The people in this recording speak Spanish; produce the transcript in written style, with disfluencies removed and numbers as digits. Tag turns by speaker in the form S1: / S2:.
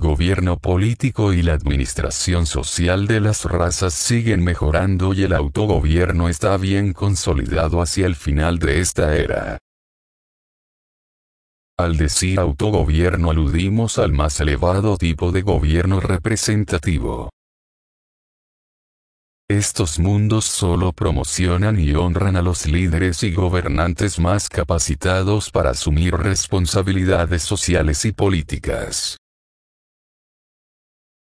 S1: gobierno político y la administración social de las razas siguen mejorando y el autogobierno está bien consolidado hacia el final de esta era. Al decir autogobierno aludimos al más elevado tipo de gobierno representativo. Estos mundos solo promocionan y honran a los líderes y gobernantes más capacitados para asumir responsabilidades sociales y políticas.